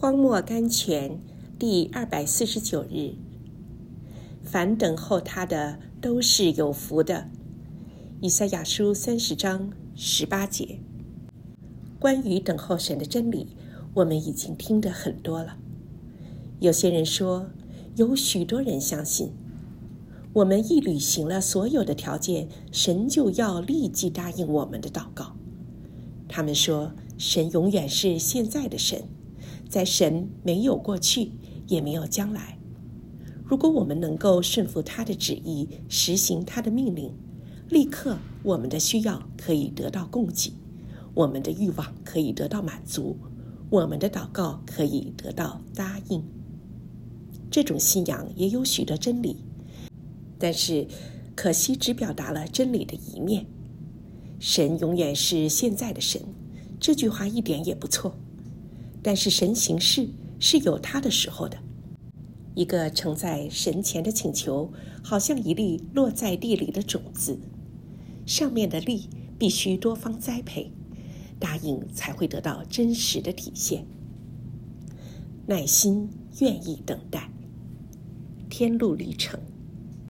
荒漠甘泉第249日，凡等候他的都是有福的。以赛亚书30章18节。关于等候神的真理，我们已经听得很多了。有些人说，有许多人相信，我们一履行了所有的条件，神就要立即答应我们的祷告。他们说，神永远是现在的神，在神没有过去，也没有将来。如果我们能够顺服他的旨意，实行他的命令，立刻我们的需要可以得到供给，我们的欲望可以得到满足，我们的祷告可以得到答应。这种信仰也有许多真理，但是可惜只表达了真理的一面。神永远是现在的神，这句话一点也不错，但是神行事是有他的时候的。一个呈在神前的请求，好像一粒落在地里的种子，上面的粒必须多方栽培，答应才会得到真实的体现。耐心愿意等待，天路历程。